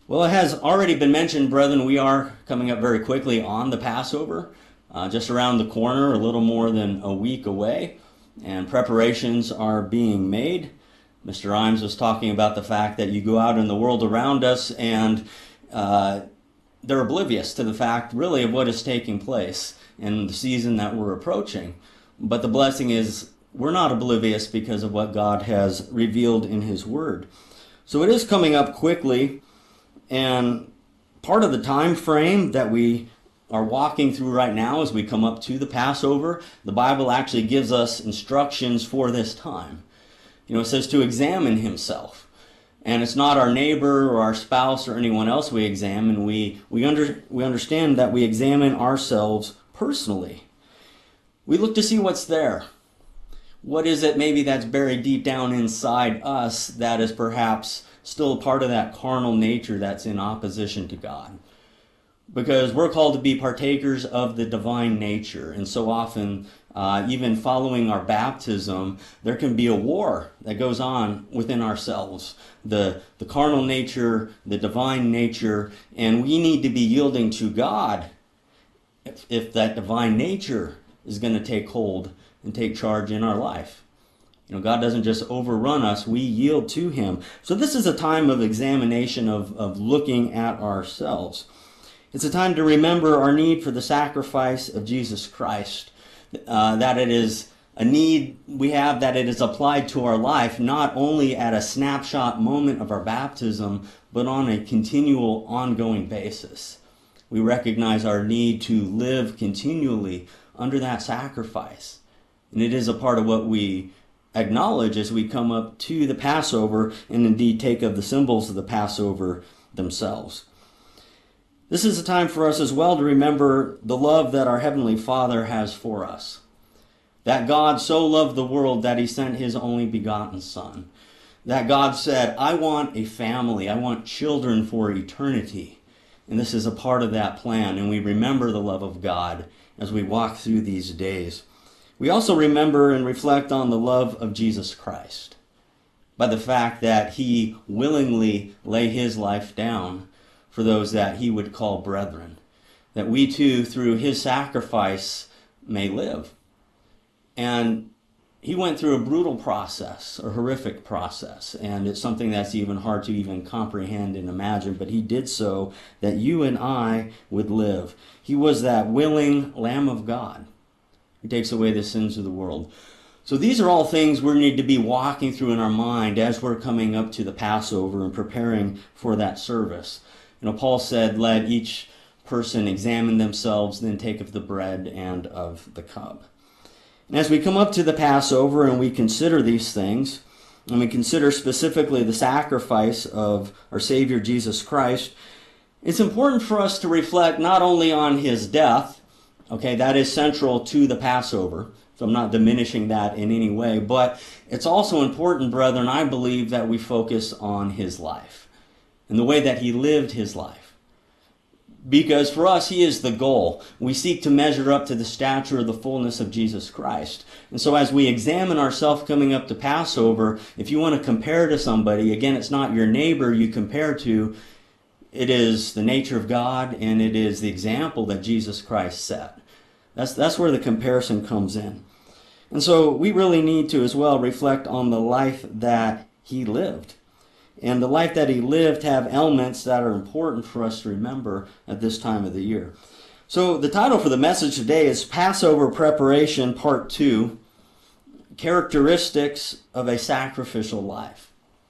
Well, it has already been mentioned, brethren, we are coming up very quickly on the Passover, just around the corner, a little more than a week away, and preparations are being made. Mr. Imes was talking about the fact that you go out in the world around us and they're oblivious to the fact, really, of what is taking place in the season that we're approaching. But the blessing is we're not oblivious because of what God has revealed in His Word. So it is coming up quickly. And part of the time frame that we are walking through right now as we come up to the Passover, the Bible actually gives us instructions for this time. It says to examine himself. And it's not our neighbor or our spouse or anyone else we examine. We understand that we examine ourselves personally. We look to see what's there. What is it maybe that's buried deep down inside us that is perhaps still a part of that carnal nature that's in opposition to God? Because we're called to be partakers of the divine nature. And so often, even following our baptism, there can be a war that goes on within ourselves. The carnal nature, the divine nature, and we need to be yielding to God if that divine nature is going to take hold and take charge in our life. God doesn't just overrun us, we yield to Him. So this is a time of examination, of looking at ourselves. It's a time to remember our need for the sacrifice of Jesus Christ, that it is a need we have, that it is applied to our life, not only at a snapshot moment of our baptism, but on a continual, ongoing basis. We recognize our need to live continually under that sacrifice. And it is a part of what we acknowledge as we come up to the Passover and indeed take of the symbols of the Passover themselves. This is a time for us as well to remember the love that our Heavenly Father has for us. That God so loved the world that He sent His only begotten Son. That God said, I want a family, I want children for eternity. And this is a part of that plan, and we remember the love of God as we walk through these days. We also remember and reflect on the love of Jesus Christ by the fact that He willingly lay His life down for those that He would call brethren, that we too, through His sacrifice, may live. And He went through a brutal process, a horrific process, and it's something that's even hard to even comprehend and imagine, but He did so that you and I would live. He was that willing Lamb of God. He takes away the sins of the world. So these are all things we need to be walking through in our mind as we're coming up to the Passover and preparing for that service. Paul said, let each person examine themselves, then take of the bread and of the cup. And as we come up to the Passover and we consider these things, and we consider specifically the sacrifice of our Savior Jesus Christ, it's important for us to reflect not only on His death. Okay, that is central to the Passover, so I'm not diminishing that in any way. But it's also important, brethren, I believe, that we focus on His life and the way that He lived His life. Because for us, He is the goal. We seek to measure up to the stature of the fullness of Jesus Christ. And so as we examine ourselves coming up to Passover, if you want to compare to somebody, again, it's not your neighbor you compare to. It is the nature of God, and it is the example that Jesus Christ set. That's where the comparison comes in. And so we really need to as well reflect on the life that He lived. And the life that He lived have elements that are important for us to remember at this time of the year. So the title for the message today is Passover Preparation Part 2, Characteristics of a Sacrificial Life.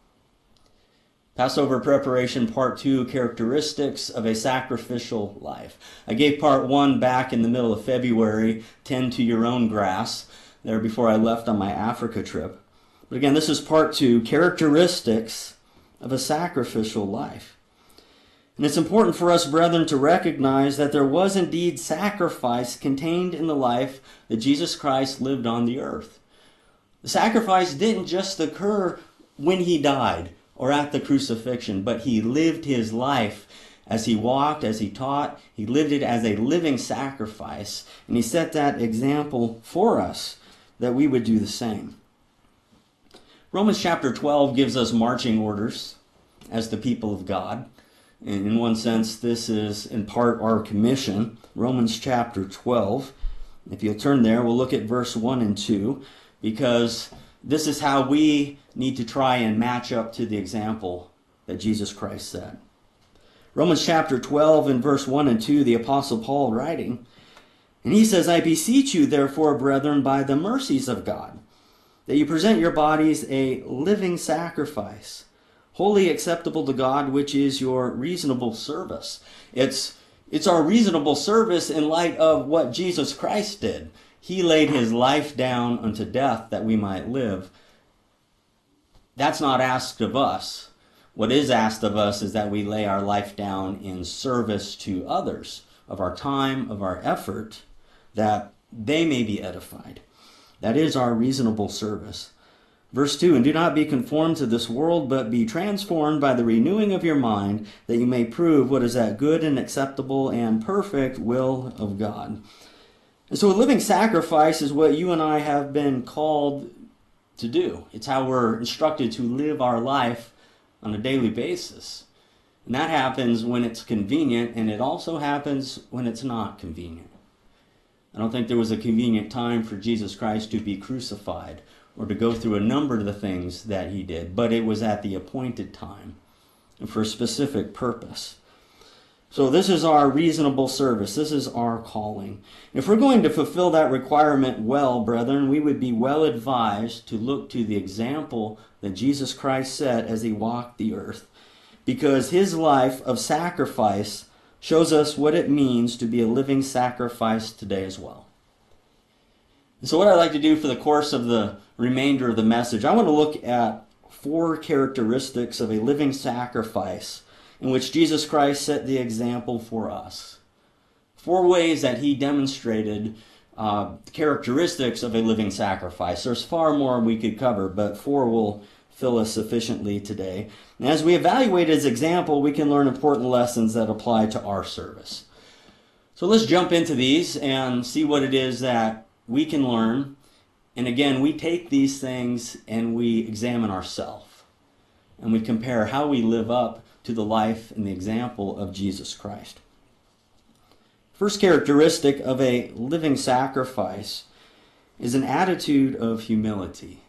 Passover Preparation Part 2, Characteristics of a Sacrificial Life. I gave Part 1 back in the middle of February, Tend to Your Own Grass, there before I left on my Africa trip. But again, this is Part 2, Characteristics of a Sacrificial Life. And it's important for us, brethren, to recognize that there was indeed sacrifice contained in the life that Jesus Christ lived on the earth. The sacrifice didn't just occur when He died or at the crucifixion, but He lived His life as He walked, as He taught. He lived it as a living sacrifice, and He set that example for us that we would do the same. Romans chapter 12 gives us marching orders as the people of God. In one sense, this is in part our commission. Romans chapter 12. If you'll turn there, we'll look at verse 1 and 2, because this is how we need to try and match up to the example that Jesus Christ set. Romans chapter 12 and verse 1 and 2, the Apostle Paul writing, and he says, I beseech you, therefore, brethren, by the mercies of God, that you present your bodies a living sacrifice, wholly acceptable to God, which is your reasonable service. It's our reasonable service in light of what Jesus Christ did. He laid his life down unto death that we might live. That's not asked of us. What is asked of us is that we lay our life down in service to others, of our time, of our effort, that they may be edified. That is our reasonable service. Verse 2, and do not be conformed to this world, but be transformed by the renewing of your mind, that you may prove what is that good and acceptable and perfect will of God. And so a living sacrifice is what you and I have been called to do. It's how we're instructed to live our life on a daily basis. And that happens when it's convenient, and it also happens when it's not convenient. I don't think there was a convenient time for Jesus Christ to be crucified or to go through a number of the things that he did, but it was at the appointed time and for a specific purpose. So this is our reasonable service. This is our calling. If we're going to fulfill that requirement well, brethren, we would be well advised to look to the example that Jesus Christ set as he walked the earth, because his life of sacrifice shows us what it means to be a living sacrifice today as well. And so what I'd like to do for the course of the remainder of the message, I want to look at 4 characteristics of a living sacrifice in which Jesus Christ set the example for us. 4 ways that he demonstrated characteristics of a living sacrifice. There's far more we could cover, but 4 will fill us sufficiently today. And as we evaluate his example, we can learn important lessons that apply to our service. So let's jump into these and see what it is that we can learn. And again, we take these things and we examine ourselves. And we compare how we live up to the life and the example of Jesus Christ. First characteristic of a living sacrifice is an attitude of humility.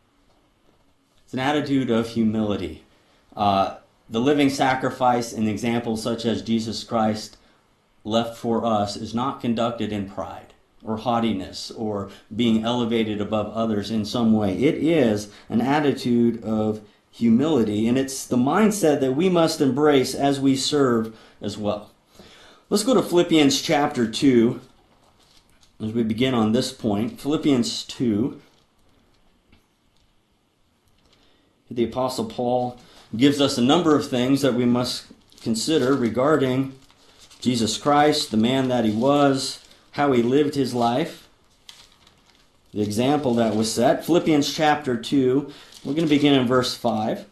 It's an attitude of humility. The living sacrifice and example such as Jesus Christ left for us is not conducted in pride or haughtiness or being elevated above others in some way. It is an attitude of humility, and it's the mindset that we must embrace as we serve as well. Let's go to Philippians chapter 2 as we begin on this point. Philippians 2. The Apostle Paul gives us a number of things that we must consider regarding Jesus Christ, the man that he was, how he lived his life, the example that was set. Philippians chapter 2, we're going to begin in verse 5.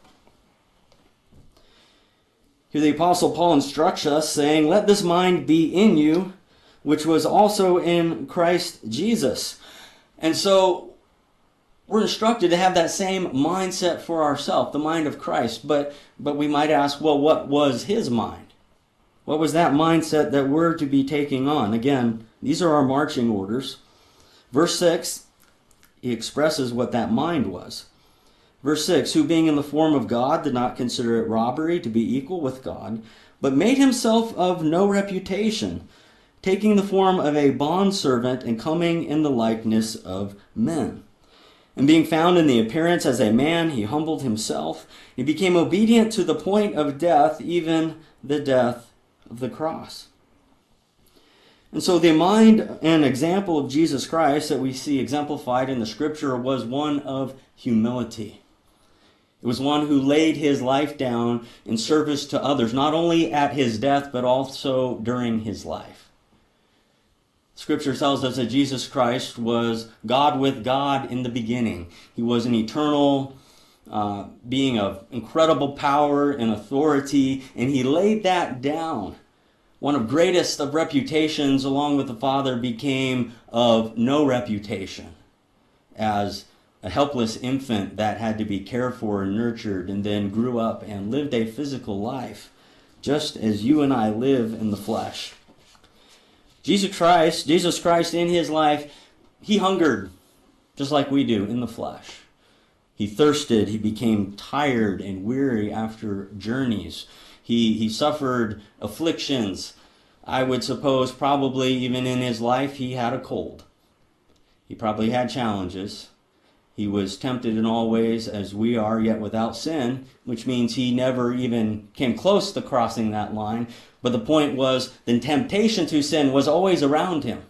Here the Apostle Paul instructs us, saying, let this mind be in you, which was also in Christ Jesus. And so we're instructed to have that same mindset for ourselves, the mind of Christ. But we might ask, well, what was his mind? What was that mindset that we're to be taking on? Again, these are our marching orders. Verse 6, he expresses what that mind was. Verse 6, who being in the form of God did not consider it robbery to be equal with God, but made himself of no reputation, taking the form of a bondservant and coming in the likeness of men. And being found in the appearance as a man, he humbled himself. He became obedient to the point of death, even the death of the cross. And so the mind and example of Jesus Christ that we see exemplified in the Scripture was one of humility. It was one who laid his life down in service to others, not only at his death, but also during his life. Scripture tells us that Jesus Christ was God with God in the beginning. He was an eternal being of incredible power and authority, and he laid that down. One of greatest of reputations, along with the Father, became of no reputation as a helpless infant that had to be cared for and nurtured and then grew up and lived a physical life just as you and I live in the flesh. Jesus Christ in his life, he hungered just like we do in the flesh. He thirsted, he became tired and weary after journeys. He suffered afflictions. I would suppose probably even in his life he had a cold. He probably had challenges. He was tempted in all ways as we are, yet without sin, which means he never even came close to crossing that line. But the point was, the temptation to sin was always around him.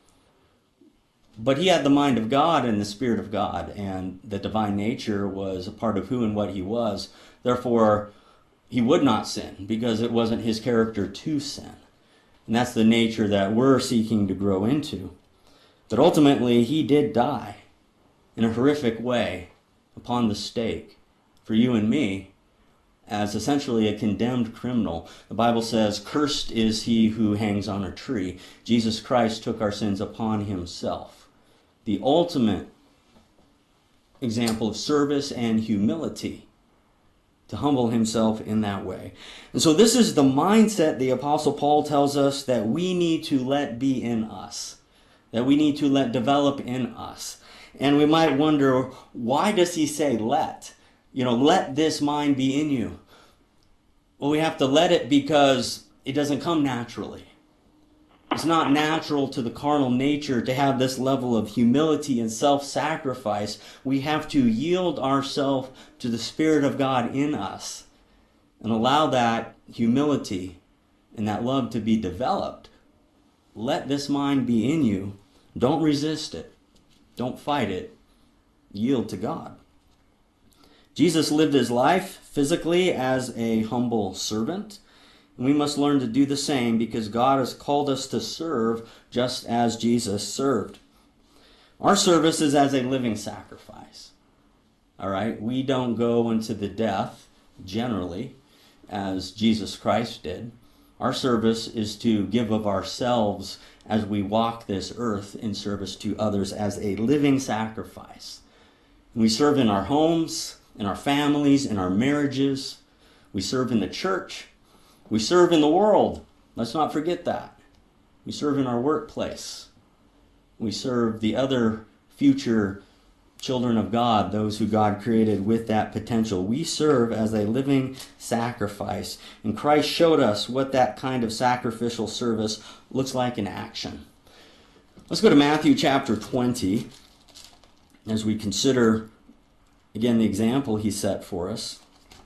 But he had the mind of God and the Spirit of God, and the divine nature was a part of who and what he was. Therefore, he would not sin, because it wasn't his character to sin. And that's the nature that we're seeking to grow into. But ultimately, he did die in a horrific way upon the stake for you and me as essentially a condemned criminal. The Bible says, "Cursed is he who hangs on a tree." Jesus Christ took our sins upon himself. The ultimate example of service and humility, to humble himself in that way. And so this is the mindset the Apostle Paul tells us that we need to let be in us, that we need to let develop in us. And we might wonder, why does he say let? Let this mind be in you. Well, we have to let it because it doesn't come naturally. It's not natural to the carnal nature to have this level of humility and self-sacrifice. We have to yield ourselves to the Spirit of God in us and allow that humility and that love to be developed. Let this mind be in you. Don't resist it. Don't fight it. Yield to God. Jesus lived his life physically as a humble servant. And we must learn to do the same because God has called us to serve just as Jesus served. Our service is as a living sacrifice. All right? We don't go into the death, generally, as Jesus Christ did. Our service is to give of ourselves as we walk this earth in service to others as a living sacrifice. We serve in our homes, in our families, in our marriages. We serve in the church. We serve in the world. Let's not forget that. We serve in our workplace. We serve the other future children of God, those who God created with that potential. We serve as a living sacrifice. And Christ showed us what that kind of sacrificial service looks like in action. Let's go to Matthew chapter 20 as we consider, again, the example he set for us.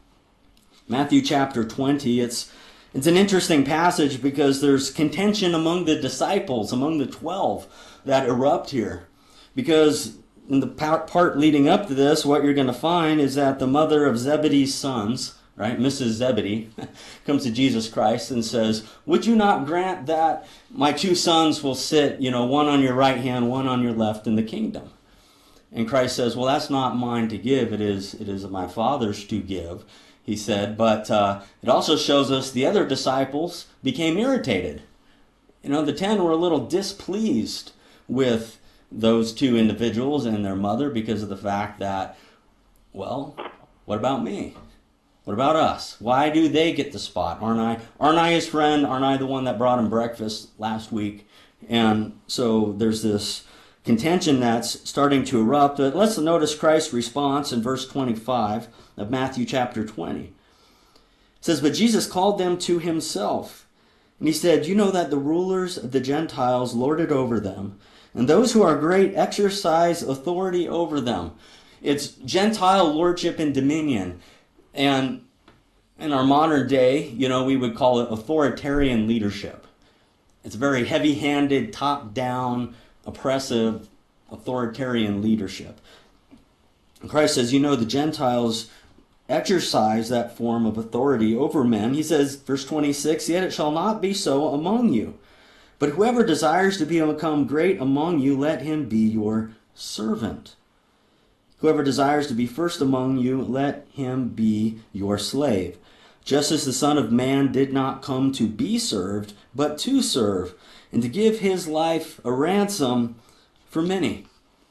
Matthew chapter 20, it's an interesting passage because there's contention among the disciples, among the 12 that erupt here. Because in the part leading up to this, what you're going to find is that the mother of Zebedee's sons, right, Mrs. Zebedee, comes to Jesus Christ and says, "Would you not grant that my two sons will sit, one on your right hand, one on your left in the kingdom?" And Christ says, "Well, that's not mine to give. It is my Father's to give," he said. But it also shows us the other disciples became irritated. The 10 were a little displeased with those two individuals and their mother because of the fact that, well, what about me? What about us? Why do they get the spot? Aren't I his friend? Aren't I the one that brought him breakfast last week? And so there's this contention that's starting to erupt. But let's notice Christ's response in verse 25 of Matthew chapter 20. It says, "But Jesus called them to himself, and he said, 'You know that the rulers of the Gentiles lord it over them, and those who are great exercise authority over them.'" It's Gentile lordship and dominion. And in our modern day, we would call it authoritarian leadership. It's very heavy-handed, top-down, oppressive, authoritarian leadership. And Christ says, the Gentiles exercise that form of authority over men. He says, verse 26, "Yet it shall not be so among you. But whoever desires to become great among you, let him be your servant. Whoever desires to be first among you, let him be your slave. Just as the Son of Man did not come to be served, but to serve, and to give his life a ransom for many."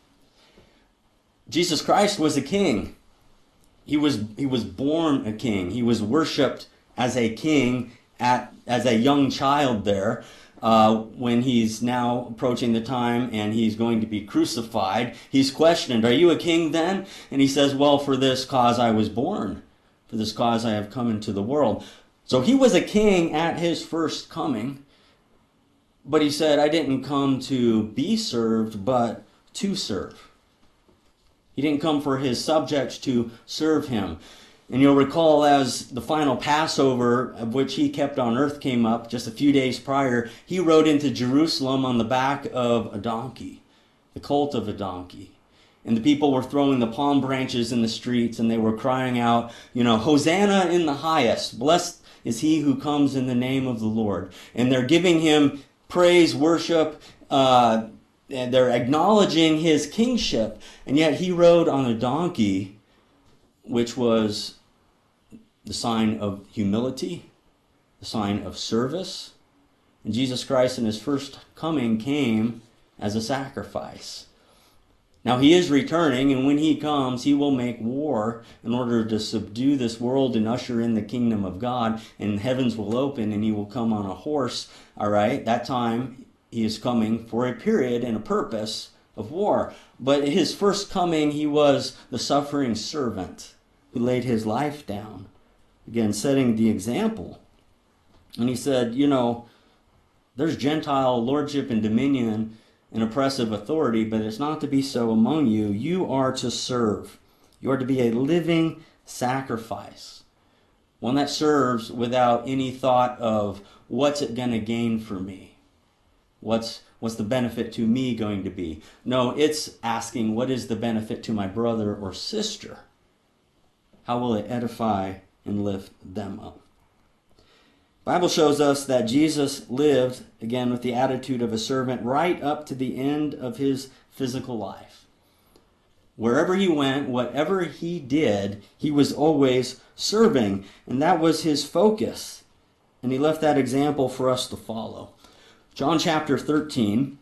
Jesus Christ was a king. He was born a king. He was worshipped as a king as a young child there, when he's now approaching the time and he's going to be crucified, he's questioned, "Are you a king then?" And he says, "Well, for this cause I was born. For this cause I have come into the world." So he was a king at his first coming, but he said, "I didn't come to be served, but to serve." He didn't come for his subjects to serve him. And you'll recall, as the final Passover, of which he kept on earth, came up just a few days prior, he rode into Jerusalem on the back of a donkey, the colt of a donkey. And the people were throwing the palm branches in the streets, and they were crying out, "Hosanna in the highest. Blessed is he who comes in the name of the Lord." And they're giving him praise, worship, and they're acknowledging his kingship. And yet he rode on a donkey, which was the sign of humility, the sign of service. And Jesus Christ in his first coming came as a sacrifice. Now he is returning, and when he comes, he will make war in order to subdue this world and usher in the kingdom of God, and heavens will open and he will come on a horse. All right, that time he is coming for a period and a purpose of war. But at his first coming, he was the suffering servant who laid his life down, again, setting the example. And he said, there's Gentile lordship and dominion and oppressive authority, but it's not to be so among you. You are to serve. You are to be a living sacrifice, one that serves without any thought of what's it going to gain for me. What's the benefit to me going to be? No, it's asking, what is the benefit to my brother or sister? How will it edify and lift them up? The Bible shows us that Jesus lived, again, with the attitude of a servant right up to the end of his physical life. Wherever he went, whatever he did, he was always serving, and that was his focus. And he left that example for us to follow. John chapter 13.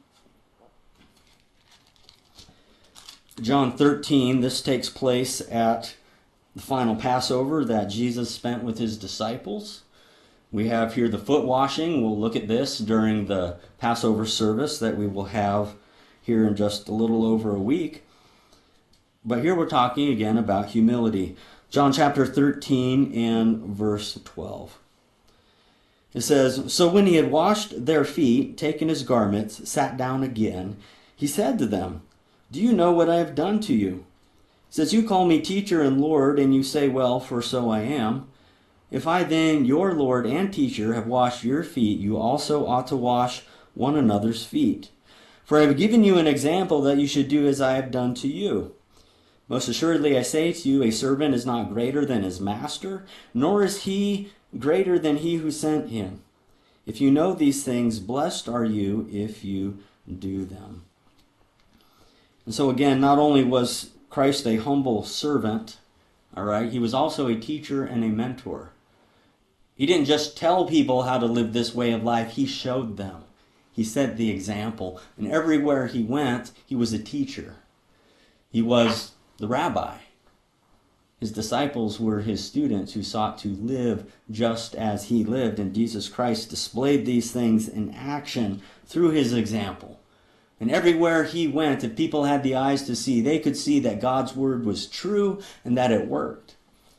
John 13, this takes place at the final Passover that Jesus spent with his disciples. We have here the foot washing. We'll look at this during the Passover service that we will have here in just a little over a week. But here we're talking again about humility. John chapter 13 and verse 12. It says, "So when he had washed their feet, taken his garments, sat down again, he said to them, 'Do you know what I have done to you?' He says, 'You call me teacher and Lord, and you say, well, for so I am. If I then, your Lord and teacher, have washed your feet, you also ought to wash one another's feet. For I have given you an example that you should do as I have done to you. Most assuredly I say to you, a servant is not greater than his master, nor is he greater than he who sent him. If you know these things, blessed are you if you do them.'" And so again, not only was Christ a humble servant, all right, he was also a teacher and a mentor. He didn't just tell people how to live this way of life, he showed them. He set the example. And everywhere he went, he was a teacher. He was the rabbi. His disciples were his students who sought to live just as he lived. And Jesus Christ displayed these things in action through his example. And everywhere he went, if people had the eyes to see, they could see that God's word was true and that it worked.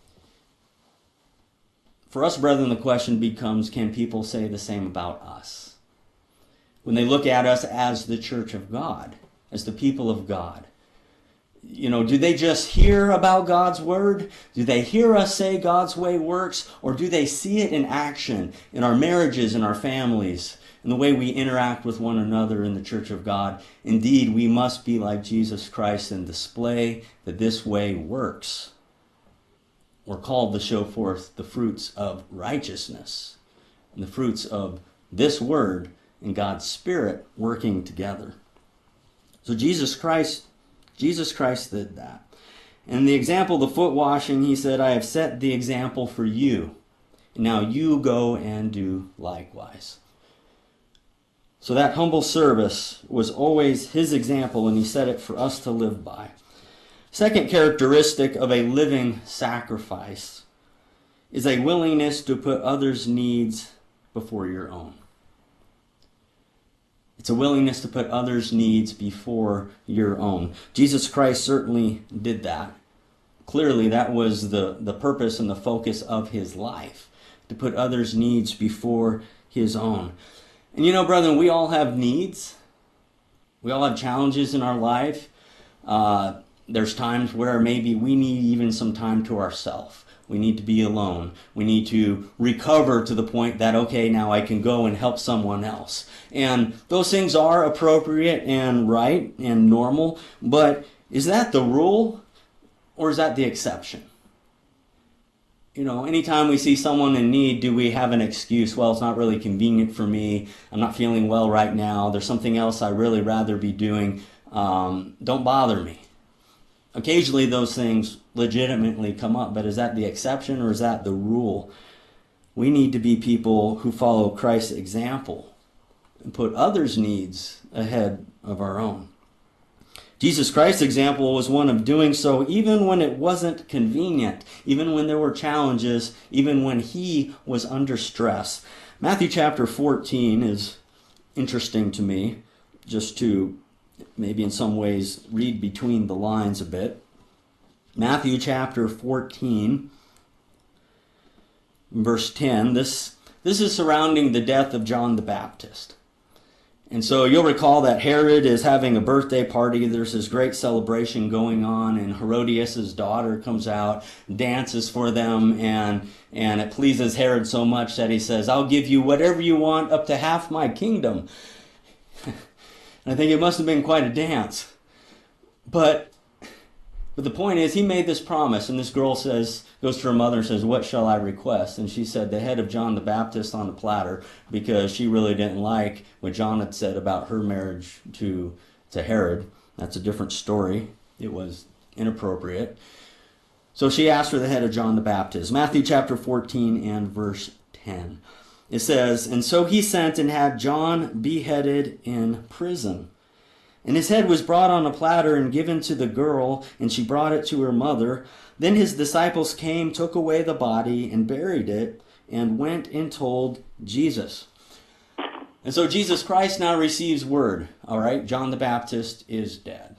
For us, brethren, the question becomes, can people say the same about us? When they look at us as the church of God, as the people of God, do they just hear about God's word? Do they hear us say God's way works? Or do they see it in action in our marriages, in our families, in the way we interact with one another in the church of God? Indeed, we must be like Jesus Christ and display that this way works. We're called to show forth the fruits of righteousness and the fruits of this word and God's Spirit working together. So Jesus Christ did that. And the example, the foot washing, he said, "I have set the example for you. Now you go and do likewise." So that humble service was always his example, and he set it for us to live by. Second characteristic of a living sacrifice is a willingness to put others' needs before your own. It's a willingness to put others' needs before your own. Jesus Christ certainly did that. Clearly, that was the purpose and the focus of his life, to put others' needs before his own. And you know, brethren, we all have needs. We all have challenges in our life. There's times where maybe we need even some time to ourselves. We need to be alone. We need to recover to the point that, okay, now I can go and help someone else. And those things are appropriate and right and normal, but is that the rule or is that the exception? You know, anytime we see someone in need, do we have an excuse? Well, it's not really convenient for me. I'm not feeling well right now. There's something else I'd really rather be doing. Don't bother me. Occasionally those things legitimately come up, but is that the exception or is that the rule? We need to be people who follow Christ's example and put others' needs ahead of our own. Jesus Christ's example was one of doing so even when it wasn't convenient, even when there were challenges, even when he was under stress. Matthew chapter 14 is interesting to me, just to maybe in some ways read between the lines a bit. Matthew chapter 14, verse 10, this is surrounding the death of John the Baptist. And so you'll recall that Herod is having a birthday party. There's this great celebration going on, and Herodias' daughter comes out, dances for them, and it pleases Herod so much that he says, I'll give you whatever you want, up to half my kingdom. And I think it must have been quite a dance. But the point is, he made this promise, and this girl goes to her mother and says, what shall I request? And she said, the head of John the Baptist on a platter, because she really didn't like what John had said about her marriage to Herod. That's a different story. It was inappropriate. So she asked for the head of John the Baptist. Matthew chapter 14 and verse 10. It says, and so he sent and had John beheaded in prison. And his head was brought on a platter and given to the girl, and she brought it to her mother. Then his disciples came, took away the body, and buried it, and went and told Jesus. And so Jesus Christ now receives word. All right, John the Baptist is dead.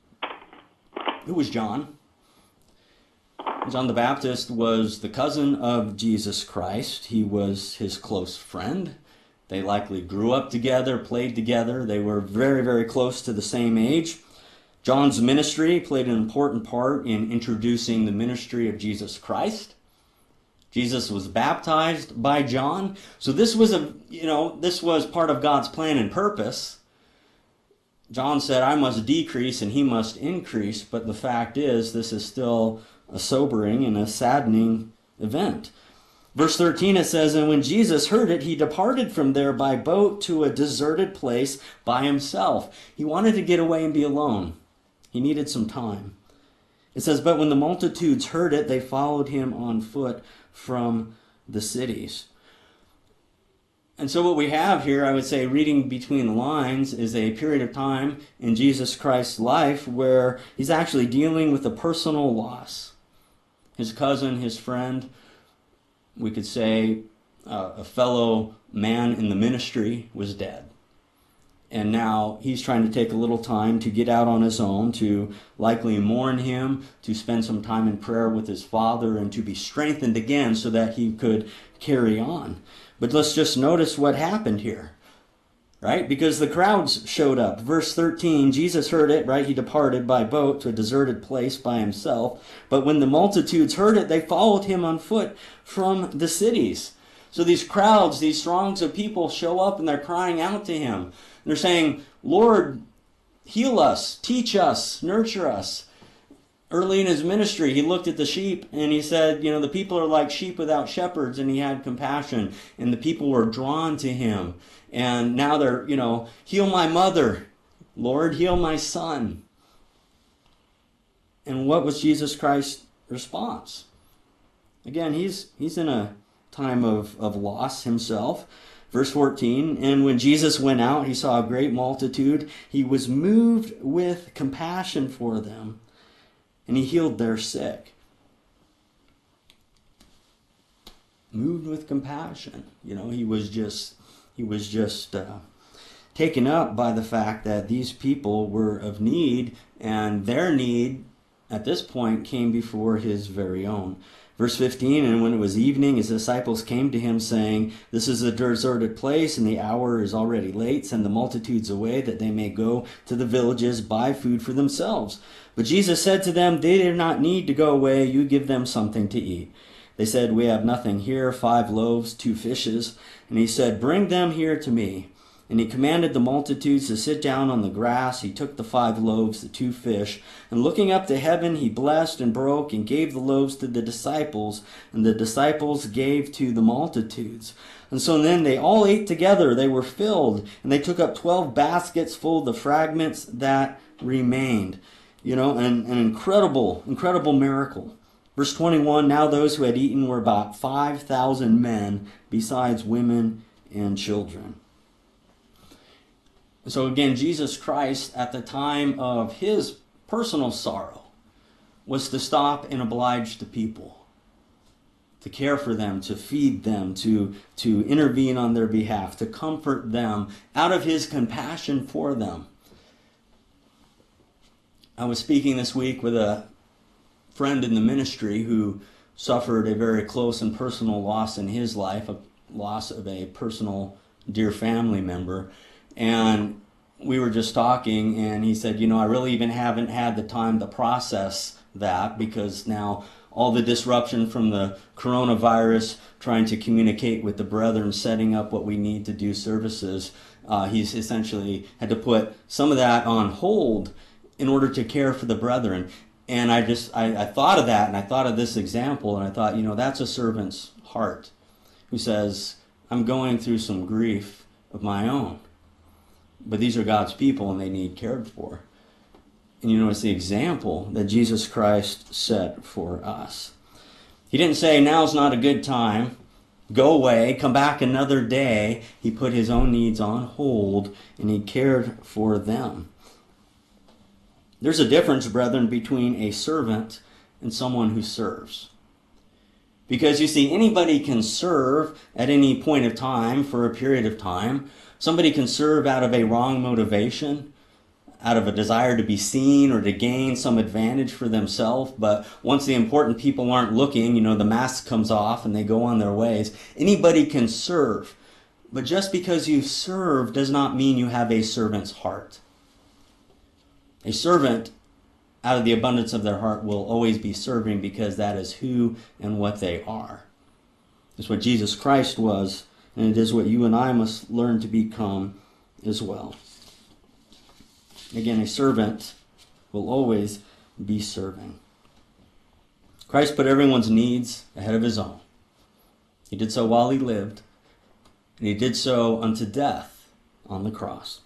Who was John? John the Baptist was the cousin of Jesus Christ. He was his close friend. They likely grew up together, played together. They were very, very close to the same age. John's ministry played an important part in introducing the ministry of Jesus Christ. Jesus was baptized by John. So this was part of God's plan and purpose. John said, I must decrease and he must increase. But the fact is, this is still a sobering and a saddening event. Verse 13, it says, and when Jesus heard it, he departed from there by boat to a deserted place by himself. He wanted to get away and be alone. He needed some time. It says, but when the multitudes heard it, they followed him on foot from the cities. And so what we have here, I would say, reading between the lines, is a period of time in Jesus Christ's life where he's actually dealing with a personal loss. His cousin, his friend, we could say a fellow man in the ministry was dead. And now he's trying to take a little time to get out on his own, to likely mourn him, to spend some time in prayer with his father, and to be strengthened again so that he could carry on. But let's just notice what happened here, right? Because the crowds showed up. Verse 13, Jesus heard it, right? He departed by boat to a deserted place by himself. But when the multitudes heard it, they followed him on foot from the cities. So these crowds, these throngs of people show up and they're crying out to him. They're saying, Lord, heal us, teach us, nurture us. Early in his ministry, he looked at the sheep and he said, the people are like sheep without shepherds, and he had compassion, and the people were drawn to him. And now they're, heal my mother, Lord, heal my son. And what was Jesus Christ's response? Again, he's in a time of loss himself. Verse 14, and when Jesus went out, he saw a great multitude. He was moved with compassion for them, and he healed their sick. moved with compassion. He was just taken up by the fact that these people were of need, and their need at this point came before his very own. Verse 15, and when it was evening, his disciples came to him, saying, "This is a deserted place, and the hour is already late. Send the multitudes away, that they may go to the villages, buy food for themselves." But Jesus said to them, "They do not need to go away. You give them something to eat." They said, "We have nothing here, 5 loaves, 2 fishes. And he said, "Bring them here to me." And he commanded the multitudes to sit down on the grass. He took the 5 loaves, the 2 fish, and looking up to heaven, he blessed and broke and gave the loaves to the disciples, and the disciples gave to the multitudes. And so then they all ate together. They were filled, and they took up 12 baskets full of the fragments that remained. An incredible miracle. Verse 21, now those who had eaten were about 5,000 men, besides women and children. So again, Jesus Christ, at the time of his personal sorrow, was to stop and oblige the people, to care for them, to feed them, to intervene on their behalf, to comfort them out of his compassion for them. I was speaking this week with a friend in the ministry who suffered a very close and personal loss in his life, a loss of a personal dear family member. And we were just talking, and he said, I really even haven't had the time to process that, because now all the disruption from the coronavirus, trying to communicate with the brethren, setting up what we need to do services, he's essentially had to put some of that on hold in order to care for the brethren. And I thought of that, and I thought of this example, and I thought, that's a servant's heart who says, I'm going through some grief of my own, but these are God's people and they need cared for. And it's the example that Jesus Christ set for us. He didn't say, now's not a good time, go away, come back another day. He put his own needs on hold, and he cared for them. There's a difference, brethren, between a servant and someone who serves. Because you see, anybody can serve at any point of time for a period of time. Somebody can serve out of a wrong motivation, out of a desire to be seen or to gain some advantage for themselves. But once the important people aren't looking, the mask comes off and they go on their ways. Anybody can serve. But just because you serve does not mean you have a servant's heart. A servant, out of the abundance of their heart, will always be serving, because that is who and what they are. It's what Jesus Christ was, and it is what you and I must learn to become as well. Again, a servant will always be serving. Christ put everyone's needs ahead of his own. He did so while he lived, and he did so unto death on the cross.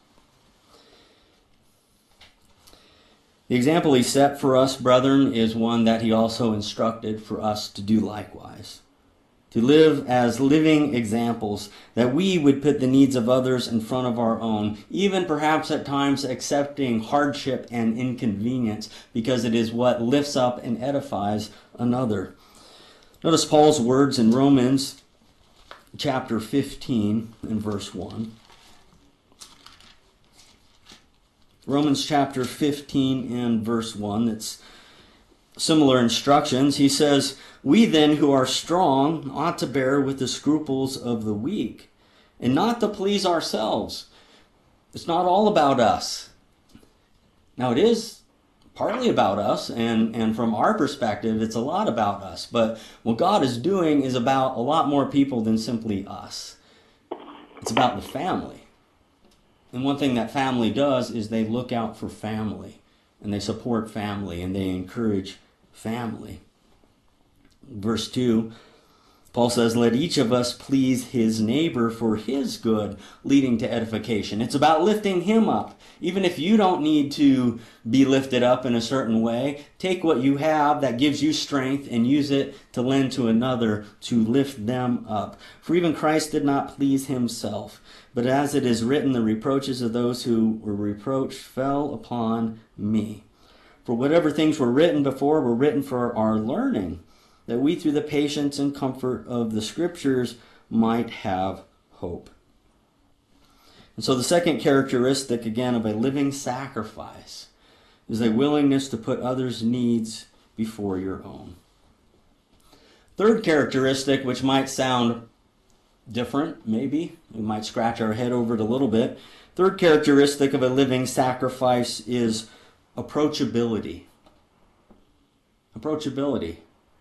The example he set for us, brethren, is one that he also instructed for us to do likewise. To live as living examples, that we would put the needs of others in front of our own, even perhaps at times accepting hardship and inconvenience, because it is what lifts up and edifies another. Notice Paul's words in Romans chapter 15 and verse 1. Romans chapter 15 and verse 1, it's similar instructions. He says, we then who are strong ought to bear with the scruples of the weak, and not to please ourselves. It's not all about us. Now it is partly about us, and from our perspective, it's a lot about us. But what God is doing is about a lot more people than simply us. It's about the family. And one thing that family does is they look out for family, and they support family, and they encourage family. Verse 2, Paul says, let each of us please his neighbor for his good, leading to edification. It's about lifting him up. Even if you don't need to be lifted up in a certain way, take what you have that gives you strength and use it to lend to another to lift them up. For even Christ did not please himself, but as it is written, the reproaches of those who were reproached fell upon me. For whatever things were written before were written for our learning, that we through the patience and comfort of the Scriptures might have hope. And so the second characteristic, again, of a living sacrifice is a willingness to put others' needs before your own. Third characteristic, which might sound different, maybe, we might scratch our head over it a little bit. Third characteristic of a living sacrifice is approachability. Approachability.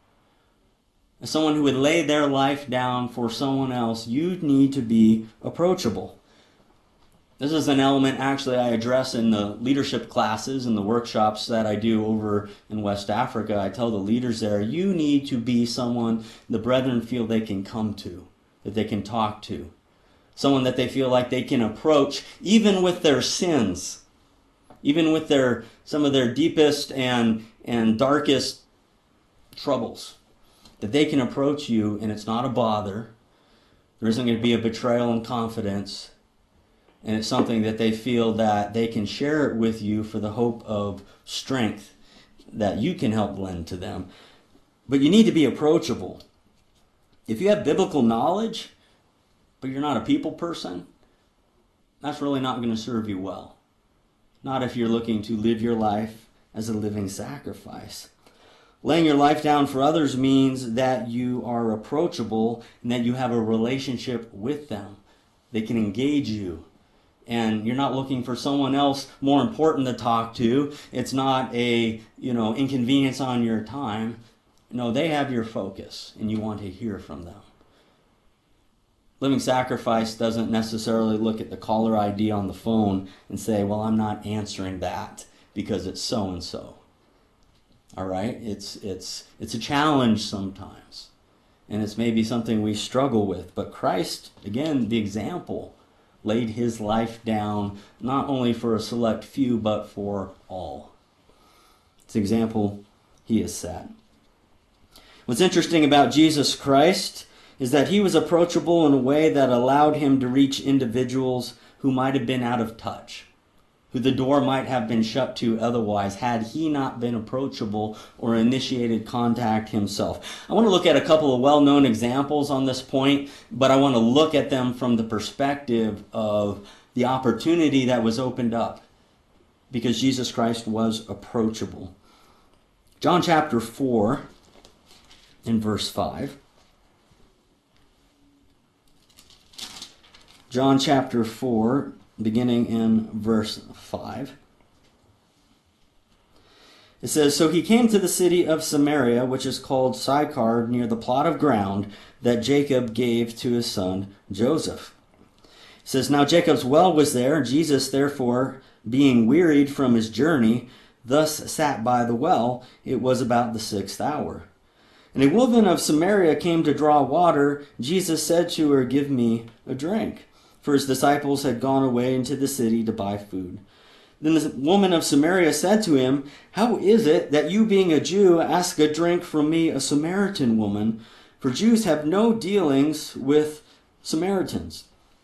As someone who would lay their life down for someone else, you need to be approachable. This is an element actually I address in the leadership classes and the workshops that I do over in West Africa. I tell the leaders there, you need to be someone the brethren feel they can come to, that they can talk to. Someone that they feel like they can approach, even with their sins, even with some of their deepest and darkest troubles. That they can approach you and it's not a bother. There isn't going to be a betrayal in confidence. And it's something that they feel that they can share it with you for the hope of strength that you can help lend to them. But you need to be approachable. If you have biblical knowledge, but you're not a people person, that's really not going to serve you well. Not if you're looking to live your life as a living sacrifice. Laying your life down for others means that you are approachable and that you have a relationship with them. They can engage you. And you're not looking for someone else more important to talk to. It's not a, inconvenience on your time. No, they have your focus and you want to hear from them. Living sacrifice doesn't necessarily look at the caller ID on the phone and say, well, I'm not answering that because it's so-and-so. All right? It's a challenge sometimes. And it's maybe something we struggle with. But Christ, again, the example, laid his life down not only for a select few, but for all. It's an example he has set. What's interesting about Jesus Christ is that he was approachable in a way that allowed him to reach individuals who might have been out of touch, who the door might have been shut to otherwise had he not been approachable or initiated contact himself. I want to look at a couple of well-known examples on this point, but I want to look at them from the perspective of the opportunity that was opened up because Jesus Christ was approachable. John chapter 4 and verse 5. John chapter 4, beginning in verse 5. It says, So he came to the city of Samaria, which is called Sychar, near the plot of ground that Jacob gave to his son Joseph. It says, Now Jacob's well was there. Jesus, therefore, being wearied from his journey, thus sat by the well. It was about the 6th hour. And a woman of Samaria came to draw water. Jesus said to her, Give me a drink. For his disciples had gone away into the city to buy food. Then the woman of Samaria said to him, How is it that you, being a Jew, ask a drink from me, a Samaritan woman? For Jews have no dealings with Samaritans.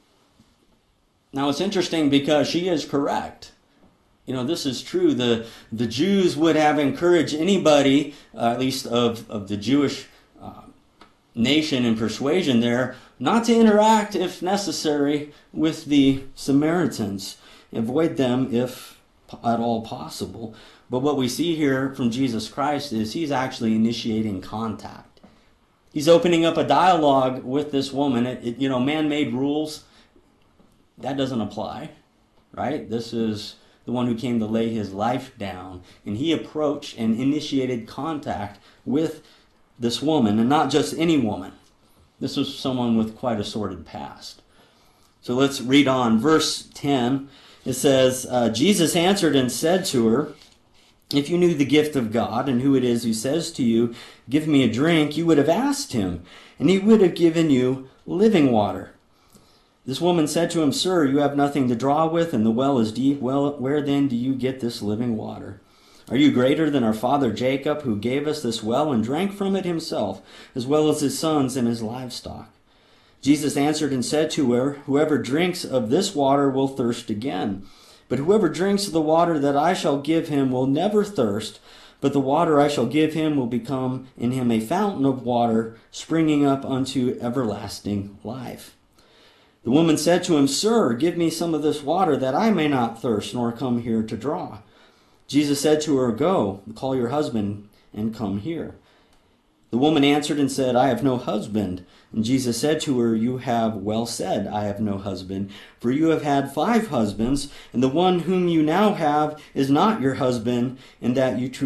Now it's interesting because she is correct. This is true. The Jews would have encouraged anybody, at least of the Jewish nation and persuasion there, not to interact, if necessary, with the Samaritans. Avoid them if at all possible. But what we see here from Jesus Christ is he's actually initiating contact. He's opening up a dialogue with this woman. Man-made rules, that doesn't apply, right? This is the one who came to lay his life down. And he approached and initiated contact with this woman, and not just any woman. This was someone with quite a sordid past. So let's read on. Verse 10, it says, Jesus answered and said to her, If you knew the gift of God and who it is who says to you, Give me a drink, you would have asked him, and he would have given you living water. This woman said to him, Sir, you have nothing to draw with, and the well is deep. Well, where then do you get this living water? Are you greater than our father Jacob, who gave us this well and drank from it himself, as well as his sons and his livestock? Jesus answered and said to her, Whoever drinks of this water will thirst again. But whoever drinks of the water that I shall give him will never thirst. But the water I shall give him will become in him a fountain of water springing up unto everlasting life. The woman said to him, Sir, give me some of this water, that I may not thirst, nor come here to draw. Jesus said to her, Go, call your husband, and come here. The woman answered and said, I have no husband. And Jesus said to her, You have well said, I have no husband. For you have had 5 husbands, and the one whom you now have is not your husband, and that you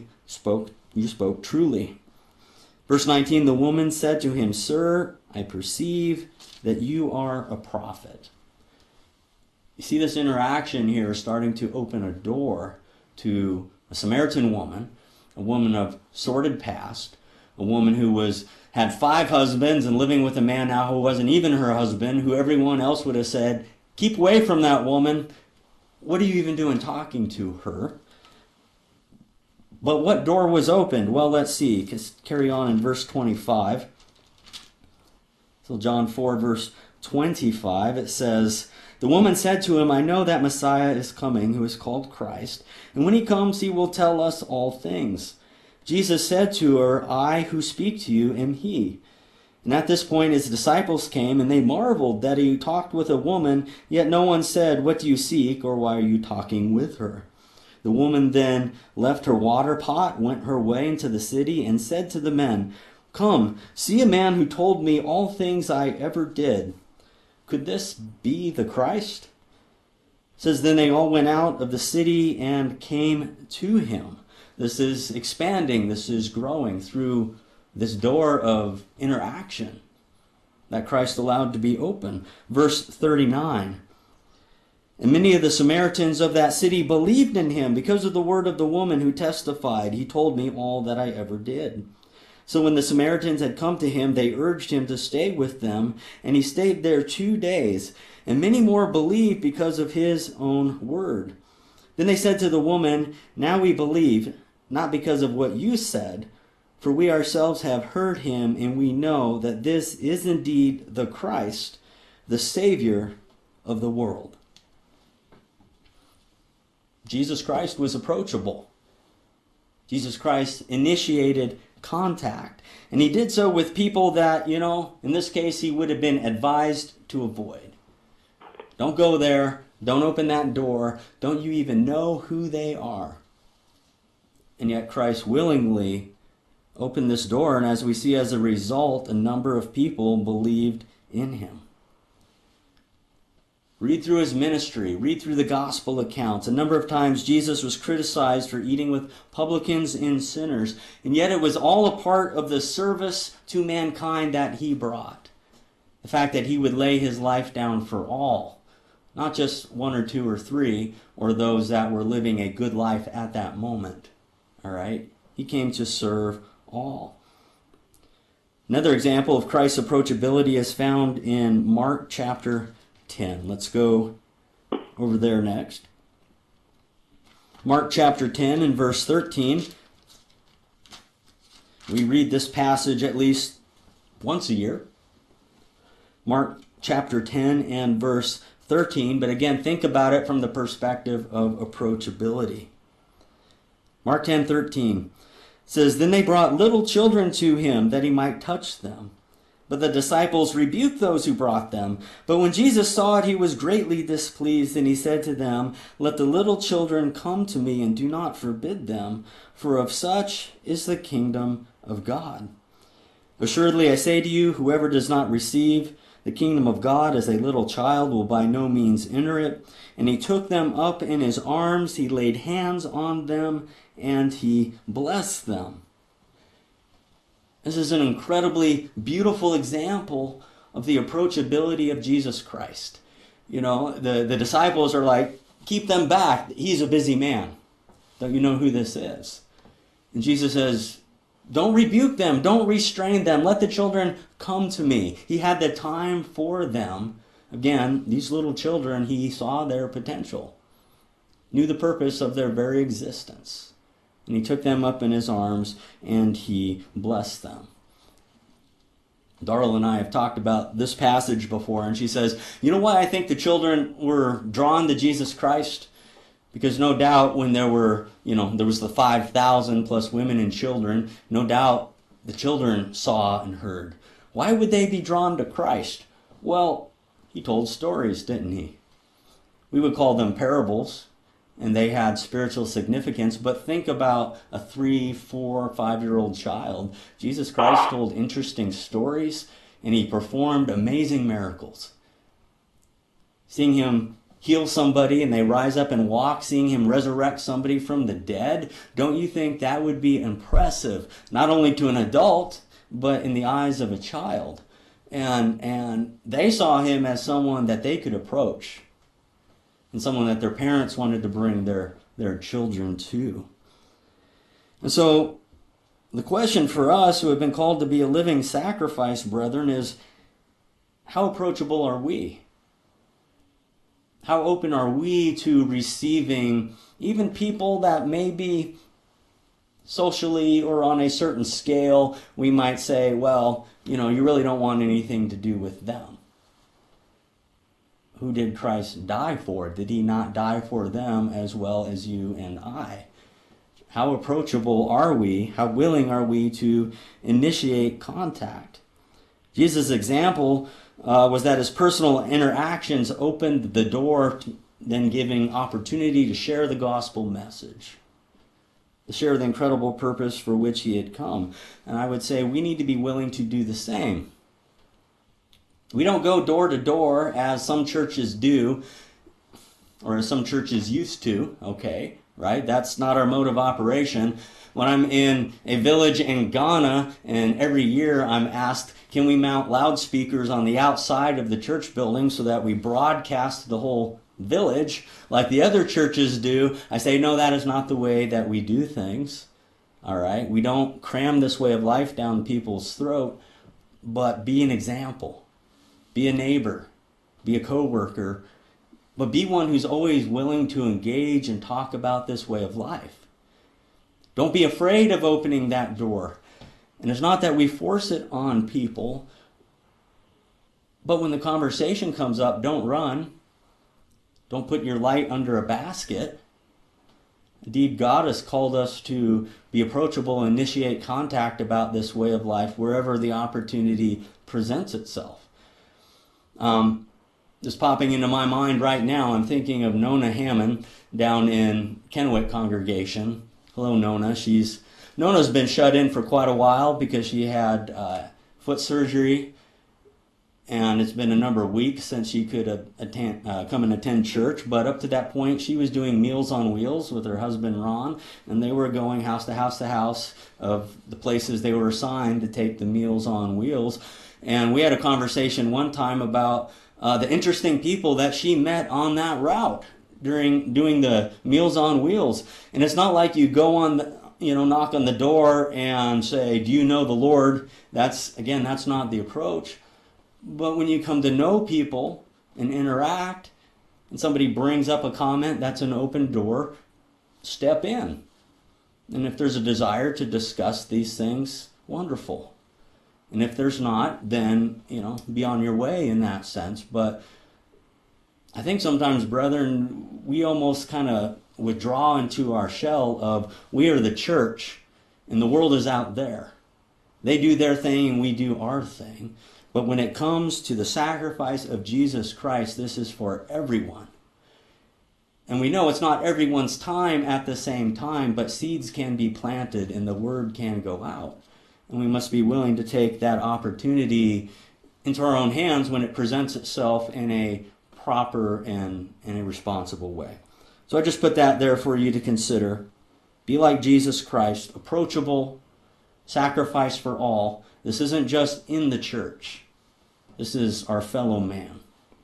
spoke truly. Verse 19, the woman said to him, Sir, I perceive that you are a prophet. You see this interaction here starting to open a door to a Samaritan woman, a woman of sordid past, a woman who had 5 husbands and living with a man now who wasn't even her husband, who everyone else would have said, keep away from that woman. What are you even doing talking to her? But what door was opened? Well, let's see. Carry on in verse 25. So John 4, verse 25, it says, The woman said to him, I know that Messiah is coming, who is called Christ, and when he comes, he will tell us all things. Jesus said to her, I who speak to you am he. And at this point his disciples came, and they marveled that he talked with a woman, yet no one said, What do you seek, or why are you talking with her? The woman then left her water pot, went her way into the city, and said to the men, Come, see a man who told me all things I ever did. Could this be the Christ? It says, Then they all went out of the city and came to him. This is expanding, this is growing through this door of interaction that Christ allowed to be open. Verse 39, And many of the Samaritans of that city believed in him because of the word of the woman who testified, He told me all that I ever did. So when the Samaritans had come to him, they urged him to stay with them, and he stayed there 2 days. And many more believed because of his own word. Then they said to the woman, Now we believe, not because of what you said, for we ourselves have heard him, and we know that this is indeed the Christ, the Savior of the world. Jesus Christ was approachable. Jesus Christ initiated contact, and he did so with people that, in this case, he would have been advised to avoid. Don't go there. Don't open that door. Don't you even know who they are? And yet Christ willingly opened this door, and as we see as a result, a number of people believed in him. Read through his ministry. Read through the gospel accounts. A number of times Jesus was criticized for eating with publicans and sinners, and yet it was all a part of the service to mankind that he brought. The fact that he would lay his life down for all. Not just 1 or 2 or 3, or those that were living a good life at that moment. All right? He came to serve all. Another example of Christ's approachability is found in Mark chapter 10. Let's go over there next. Mark chapter 10 and verse 13. We read this passage at least once a year. Mark chapter 10 and verse 13, but again, think about it from the perspective of approachability. Mark 10:13 says, Then they brought little children to him that he might touch them. But the disciples rebuked those who brought them. But when Jesus saw it, he was greatly displeased, and he said to them, Let the little children come to me, and do not forbid them, for of such is the kingdom of God. Assuredly, I say to you, whoever does not receive the kingdom of God as a little child will by no means enter it. And he took them up in his arms, he laid hands on them, and he blessed them. This is an incredibly beautiful example of the approachability of Jesus Christ. The disciples are like, keep them back. He's a busy man. Don't you know who this is? And Jesus says, don't rebuke them. Don't restrain them. Let the children come to me. He had the time for them. Again, these little children, he saw their potential, knew the purpose of their very existence. And he took them up in his arms and he blessed them. Darla and I have talked about this passage before, and she says, you know why I think the children were drawn to Jesus Christ? Because no doubt when there was the 5,000 plus women and children, no doubt the children saw and heard. Why would they be drawn to Christ? Well, he told stories, didn't he? We would call them parables, and they had spiritual significance, but think about a 3, 4, 5-year-old child. Jesus Christ told interesting stories, and he performed amazing miracles. Seeing him heal somebody and they rise up and walk, seeing him resurrect somebody from the dead, don't you think that would be impressive, not only to an adult, but in the eyes of a child? And they saw him as someone that they could approach, and someone that their parents wanted to bring their children to. And so the question for us who have been called to be a living sacrifice, brethren, is how approachable are we? How open are we to receiving even people that maybe socially or on a certain scale, we might say, well, you really don't want anything to do with them. Who did Christ die for? Did he not die for them as well as you and I? How approachable are we? How willing are we to initiate contact? Jesus' example was that his personal interactions opened the door to then giving opportunity to share the gospel message, to share the incredible purpose for which he had come. And I would say we need to be willing to do the same. We don't go door to door as some churches do, or as some churches used to, okay, right? That's not our mode of operation. When I'm in a village in Ghana, and every year I'm asked, can we mount loudspeakers on the outside of the church building so that we broadcast the whole village like the other churches do? I say, no, that is not the way that we do things. All right? We don't cram this way of life down people's throat, but be an example. Be a neighbor. Be a co-worker. But be one who's always willing to engage and talk about this way of life. Don't be afraid of opening that door. And it's not that we force it on people, but when the conversation comes up, don't run. Don't put your light under a basket. Indeed, God has called us to be approachable and initiate contact about this way of life wherever the opportunity presents itself. Just popping into my mind right now, I'm thinking of Nona Hammond down in Kennewick congregation. Hello, Nona. Nona's been shut in for quite a while because she had foot surgery, and it's been a number of weeks since she could come and attend church. But up to that point, she was doing Meals on Wheels with her husband Ron, and they were going house to house to house of the places they were assigned to take the Meals on Wheels. And we had a conversation one time about the interesting people that she met on that route during doing the Meals on Wheels. And it's not like you go on knock on the door and say, do you know the Lord? That's not the approach. But when you come to know people and interact, and somebody brings up a comment, that's an open door. Step in. And if there's a desire to discuss these things, wonderful. And if there's not, then, be on your way in that sense. But I think sometimes, brethren, we almost kind of withdraw into our shell of we are the church and the world is out there. They do their thing and we do our thing. But when it comes to the sacrifice of Jesus Christ, this is for everyone. And we know it's not everyone's time at the same time, but seeds can be planted and the word can go out. And we must be willing to take that opportunity into our own hands when it presents itself in a proper and in a responsible way. So I just put that there for you to consider. Be like Jesus Christ, approachable, sacrifice for all. This isn't just in the church. This is our fellow man.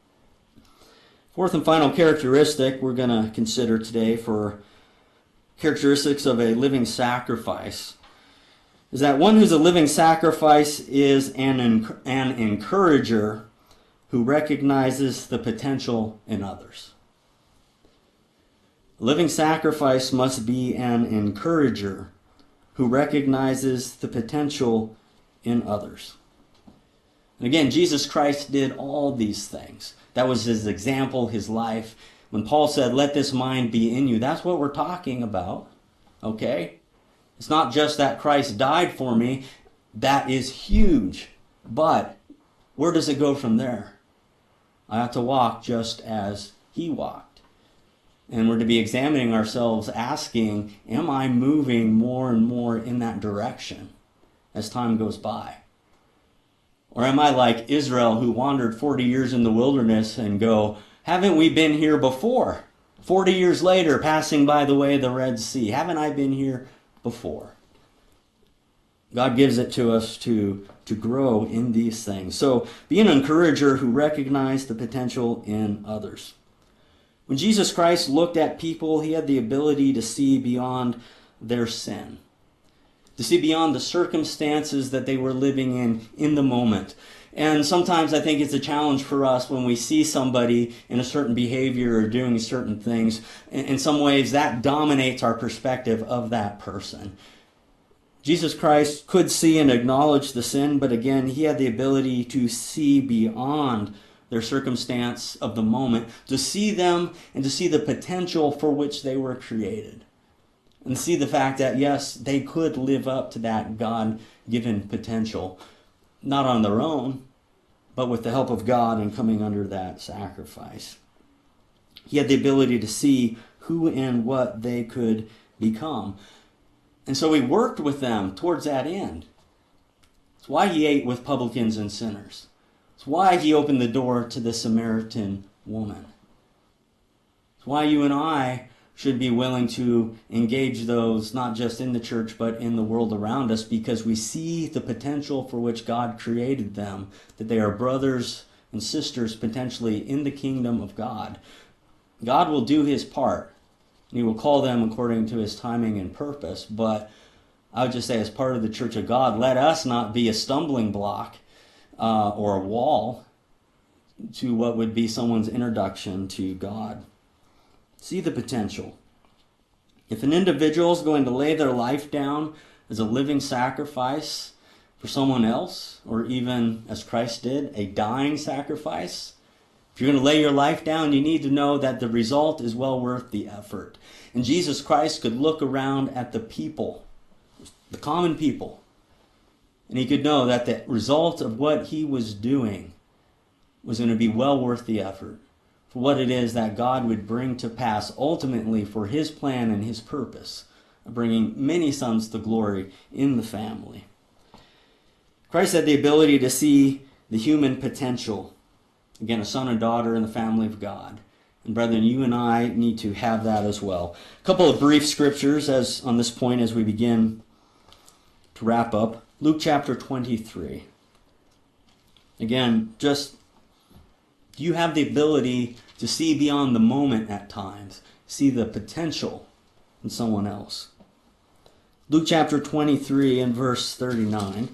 Fourth and final characteristic we're going to consider today for characteristics of a living sacrifice is that one who's a living sacrifice is an encourager who recognizes the potential in others. A living sacrifice must be an encourager who recognizes the potential in others. And again, Jesus Christ did all these things. That was his example, his life. When Paul said, let this mind be in you, that's what we're talking about. Okay? It's not just that Christ died for me. That is huge. But where does it go from there? I ought to walk just as he walked. And we're to be examining ourselves, asking, am I moving more and more in that direction as time goes by? Or am I like Israel, who wandered 40 years in the wilderness and go, haven't we been here before? 40 years later, passing by the way of the Red Sea. Haven't I been here before? God gives it to us to grow in these things. So be an encourager who recognizes the potential in others. When Jesus Christ looked at people, he had the ability to see beyond their sin, to see beyond the circumstances that they were living in the moment. And sometimes I think it's a challenge for us when we see somebody in a certain behavior or doing certain things. In some ways, that dominates our perspective of that person. Jesus Christ could see and acknowledge the sin, but again, he had the ability to see beyond their circumstance of the moment, to see them and to see the potential for which they were created. And see the fact that, yes, they could live up to that God-given potential, not on their own, but with the help of God and coming under that sacrifice. He had the ability to see who and what they could become. And so he worked with them towards that end. It's why he ate with publicans and sinners. It's why he opened the door to the Samaritan woman. It's why you and I should be willing to engage those not just in the church but in the world around us, because we see the potential for which God created them, that they are brothers and sisters potentially in the kingdom of God. God will do his part, and he will call them according to his timing and purpose. But I would just say, as part of the church of God, let us not be a stumbling block or a wall to what would be someone's introduction to God. See the potential. If an individual is going to lay their life down as a living sacrifice for someone else, or even as Christ did, a dying sacrifice, if you're going to lay your life down, you need to know that the result is well worth the effort. And Jesus Christ could look around at the people, the common people, and he could know that the result of what he was doing was going to be well worth the effort for what it is that God would bring to pass ultimately for his plan and his purpose of bringing many sons to glory in the family. Christ had the ability to see the human potential. Again, a son and daughter in the family of God. And brethren, you and I need to have that as well. A couple of brief scriptures as on this point as we begin to wrap up. Luke chapter 23. Again, just you have the ability to see beyond the moment at times, see the potential in someone else. Luke chapter 23 and verse 39.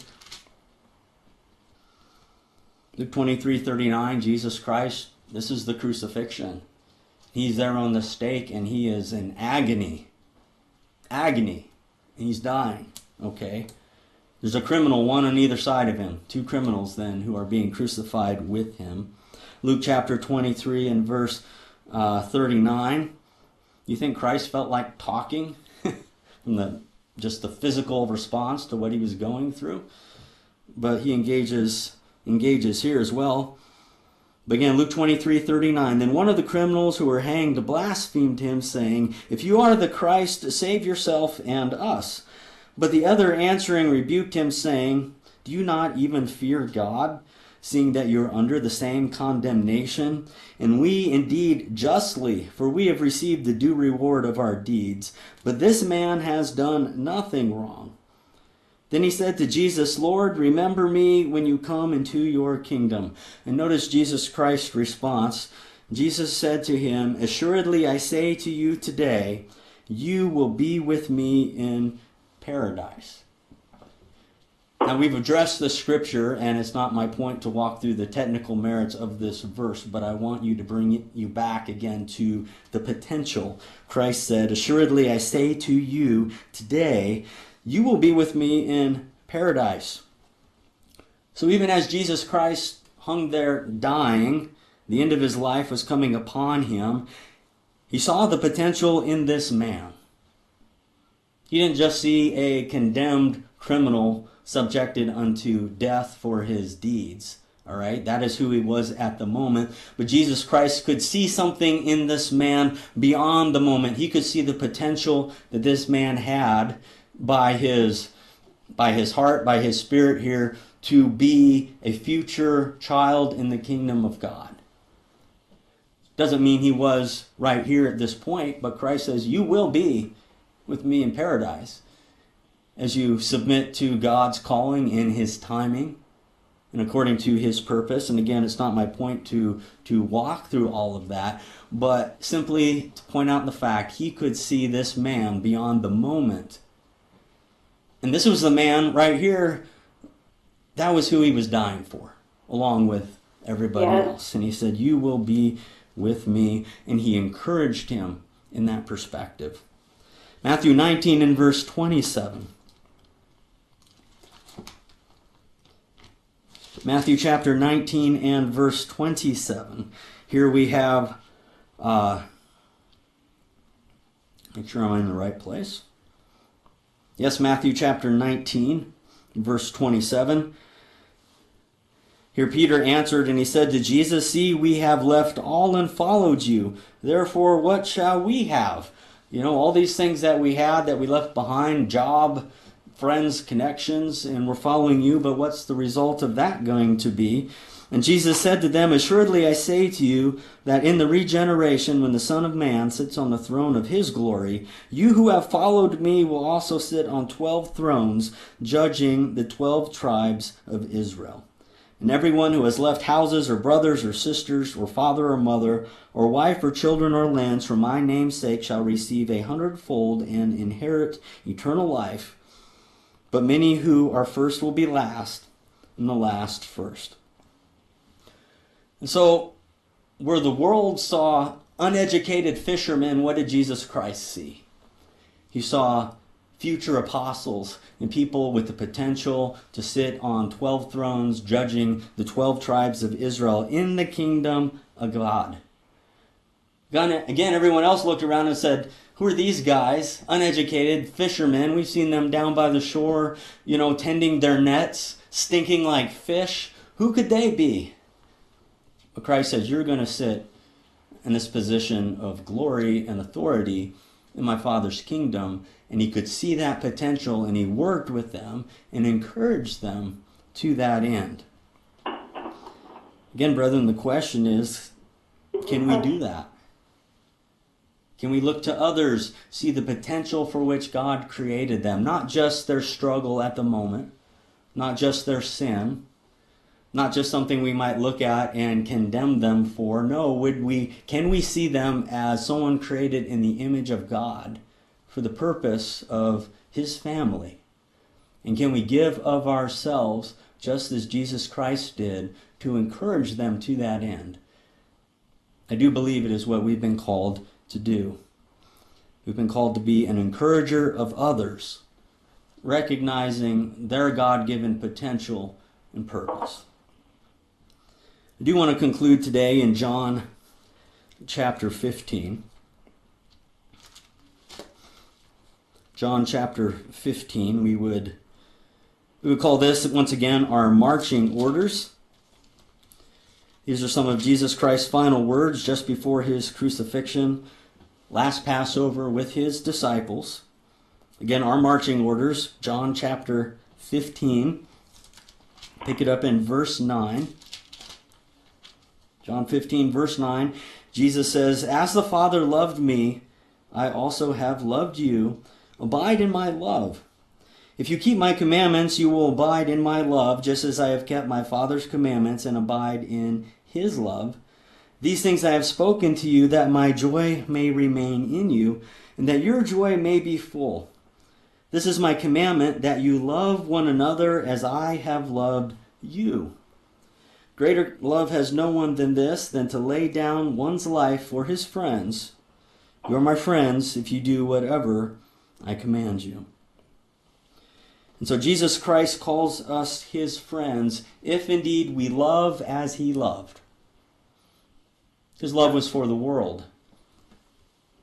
Luke 23:39, Jesus Christ, this is the crucifixion. He's there on the stake and he is in agony. Agony. He's dying. Okay. There's a criminal, one on either side of him. Two criminals then who are being crucified with him. Luke chapter 23 and verse 39. You think Christ felt like talking from just the physical response to what he was going through? But he engages here as well. But again, Luke 23:39. Then one of the criminals who were hanged blasphemed him, saying, "If you are the Christ, save yourself and us." But the other answering rebuked him, saying, "Do you not even fear God, seeing that you are under the same condemnation? And we indeed justly, for we have received the due reward of our deeds. But this man has done nothing wrong." Then he said to Jesus, "Lord, remember me when you come into your kingdom." And notice Jesus Christ's response. Jesus said to him, "Assuredly I say to you today, you will be with me in paradise." Now we've addressed the scripture, and it's not my point to walk through the technical merits of this verse, but I want you to bring you back again to the potential. Christ said, "Assuredly I say to you today, you will be with me in paradise." So even as Jesus Christ hung there dying, the end of his life was coming upon him, He saw the potential in this man. He didn't just see a condemned criminal subjected unto death for his deeds. All right, that is who he was at the moment. But Jesus Christ could see something in this man beyond the moment. He could see the potential that this man had by his heart, by his spirit here, to be a future child in the kingdom of God. Doesn't mean he was right here at this point, but Christ says, you will be with me in paradise as you submit to God's calling in his timing and according to his purpose. And again, it's not my point to walk through all of that, but simply to point out the fact he could see this man beyond the moment. And this was the man right here, that was who he was dying for, along with everybody else. And he said, you will be with me. And he encouraged him in that perspective. Matthew 19 and verse 27. Matthew chapter 19 and verse 27. Here we have, make sure I'm in the right place. Yes, Matthew chapter 19, verse 27. Here Peter answered, and he said to Jesus, see, we have left all and followed you. Therefore, what shall we have? All these things that we had, that we left behind, job, friends, connections, and we're following you, but what's the result of that going to be? And Jesus said to them, assuredly I say to you, that in the regeneration, when the Son of Man sits on the throne of his glory, you who have followed me will also sit on 12 thrones, judging the 12 tribes of Israel. And everyone who has left houses or brothers or sisters or father or mother or wife or children or lands for my name's sake shall receive 100-fold and inherit eternal life. But many who are first will be last, and the last first. And so, where the world saw uneducated fishermen, what did Jesus Christ see? He saw future apostles and people with the potential to sit on 12 thrones judging the 12 tribes of Israel in the kingdom of God. Again, everyone else looked around and said, who are these guys? Uneducated fishermen. We've seen them down by the shore, tending their nets, stinking like fish. Who could they be? But Christ says, you're going to sit in this position of glory and authority in my Father's kingdom. And he could see that potential, and he worked with them and encouraged them to that end. Again, brethren, the question is, can we do that? Can we look to others, see the potential for which God created them? Not just their struggle at the moment, not just their sin, not just something we might look at and condemn them for. No, can we see them as someone created in the image of God for the purpose of his family? And can we give of ourselves, just as Jesus Christ did, to encourage them to that end? I do believe it is what we've been called to do. We've been called to be an encourager of others, recognizing their God-given potential and purpose. I do want to conclude today in John chapter 15. John chapter 15, we would call this, once again, our marching orders. These are some of Jesus Christ's final words just before his crucifixion, last Passover with his disciples. Again, our marching orders, John chapter 15. Pick it up in verse 9. John 15, verse 9. Jesus says, as the Father loved me, I also have loved you. Abide in my love. If you keep my commandments, you will abide in my love, just as I have kept my Father's commandments and abide in his love. These things I have spoken to you, that my joy may remain in you, and that your joy may be full. This is my commandment, that you love one another as I have loved you. Greater love has no one than this, than to lay down one's life for his friends. You are my friends if you do whatever I command you. And so Jesus Christ calls us his friends if indeed we love as he loved. His love was for the world.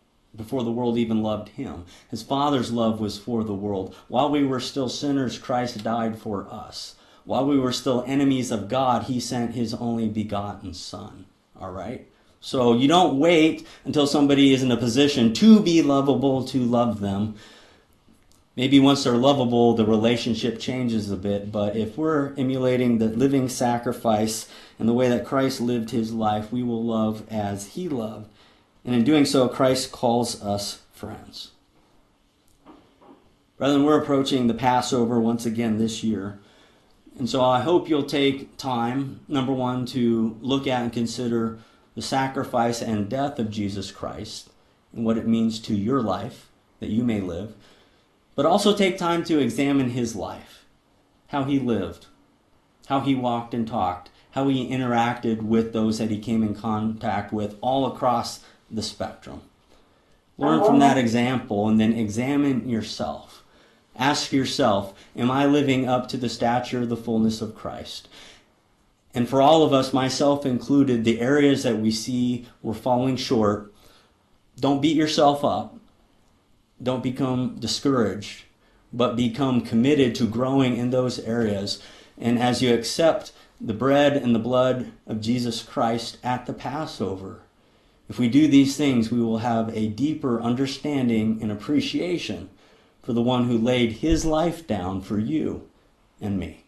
before the world even loved him. His Father's love was for the world. While we were still sinners, Christ died for us. While we were still enemies of God, he sent his only begotten Son. All right? So you don't wait until somebody is in a position to be lovable to love them. Maybe once they're lovable, the relationship changes a bit. But if we're emulating the living sacrifice and the way that Christ lived his life, we will love as he loved. And in doing so, Christ calls us friends. Brethren, we're approaching the Passover once again this year. And so I hope you'll take time, number one, to look at and consider the sacrifice and death of Jesus Christ and what it means to your life that you may live. But also take time to examine his life, how he lived, how he walked and talked, how he interacted with those that he came in contact with all across the spectrum. Learn from that example and then examine yourself. Ask yourself, am I living up to the stature of the fullness of Christ? And for all of us, myself included, the areas that we see we're falling short, don't beat yourself up. Don't become discouraged, but become committed to growing in those areas. And as you accept the bread and the blood of Jesus Christ at the Passover, if we do these things, we will have a deeper understanding and appreciation for the one who laid his life down for you and me.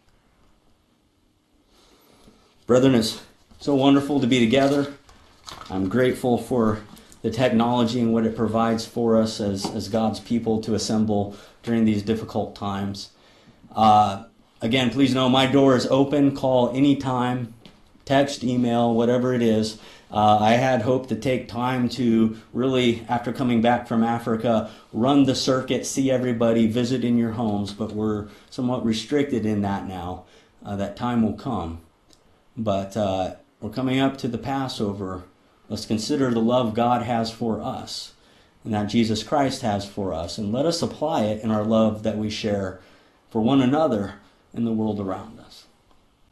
Brethren, it's so wonderful to be together. I'm grateful for the technology and what it provides for us as God's people to assemble during these difficult times. Again, please know my door is open. Call anytime, text, email, whatever it is. I had hoped to take time to really, after coming back from Africa, run the circuit, see everybody, visit in your homes, but we're somewhat restricted in that now. That time will come. But we're coming up to the Passover. Let's consider the love God has for us and that Jesus Christ has for us. And let us apply it in our love that we share for one another in the world around us.